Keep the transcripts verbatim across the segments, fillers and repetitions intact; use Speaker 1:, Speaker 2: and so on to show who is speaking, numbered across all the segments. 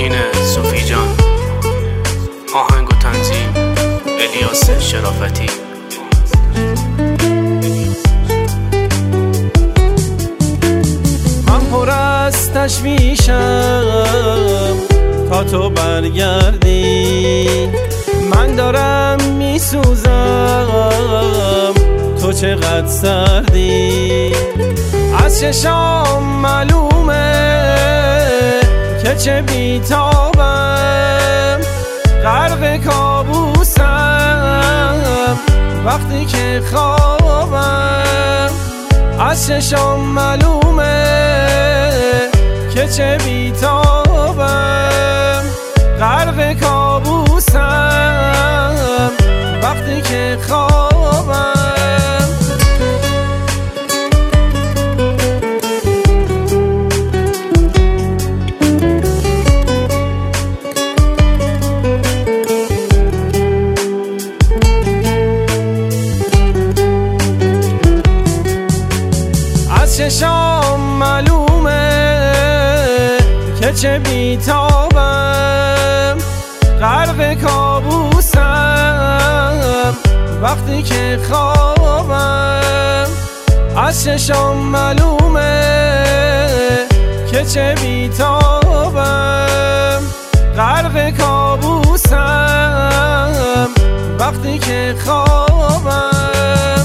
Speaker 1: آهنگین صوفی جان، آهنگ و تنظیم الیاس شرافتی.
Speaker 2: من پر از تشویشم تا تو برگردی، من دارم میسوزم تو چقدر سردی. از چشام معلومه که چه بیتابم، غرق کابوسم وقتی که خوابم. از چشام معلومه که چه بیتابم، غرق کابوسم وقتی که خوابم. از چشام معلومه که چه بیتابم، غرق کابوسم وقتی که خوابم. از چشام معلومه که چه بیتابم، غرق کابوسم وقتی که خوابم.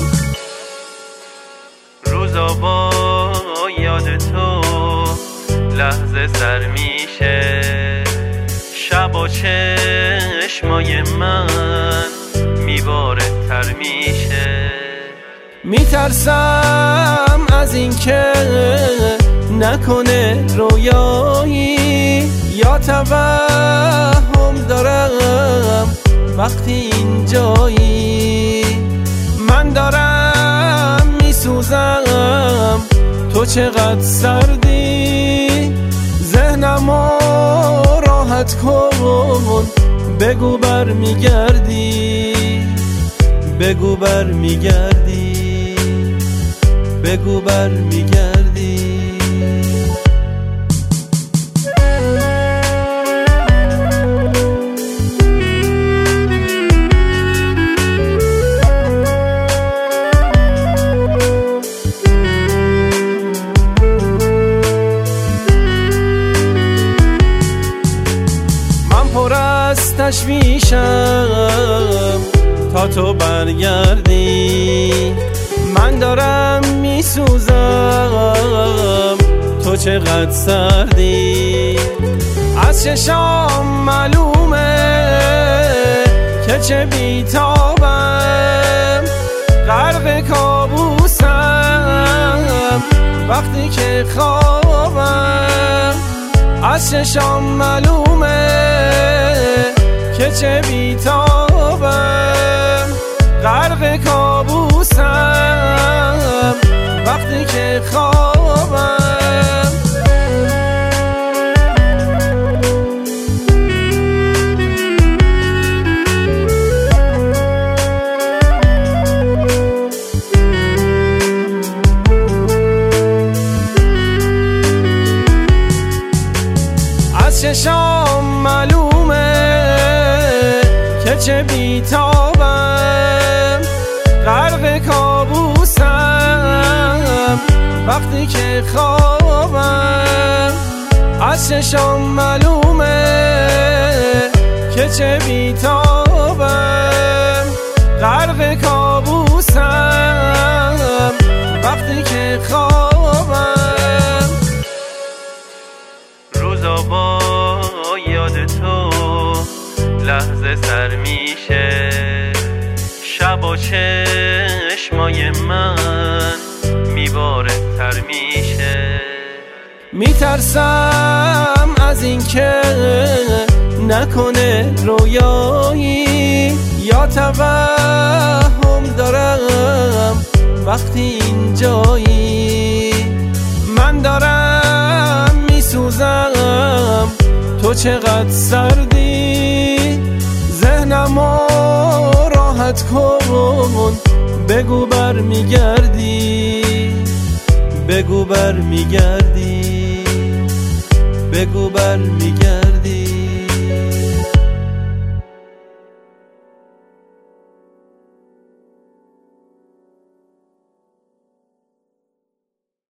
Speaker 3: روزا با یاد تو لحظه سر میشه، شب و چشمای من میباره تر میشه.
Speaker 2: میترسم از این که نکنه رویایی، یا توهم دارم وقتی اینجایی. من دارم میسوزم تو چقدر سردی، ذهنمو راحت کن بگو بر میگردی، بگو بر میگردی، بگو بر میگردی. تشویشم تا تو برگردی، من دارم میسوزم تو چقدر سردی. از چشام معلومه که چه بیتابم، غرق کابوسم وقتی که خوابم. از چشام معلومه که چه بیتابم، غرق کابوسم وقتی که خوابم. از چشام معلومه که چه بیتابم، غرق کابوسم وقتی که خوابم. از چشام معلومه که چه بیتابم، غرق کابوسم وقتی که خوابم.
Speaker 3: روزا با یاد تو لحظه سر میشه، شب و چشمای من میباره تر میشه.
Speaker 2: میترسم از این که نکنه رویایی، یا توهم دارم وقتی اینجایی. من دارم میسوزم تو چقدر سردی، ذهنمو راحت کن بگو بر میگردی، بگو بر میگردی، بگو بر میگردی.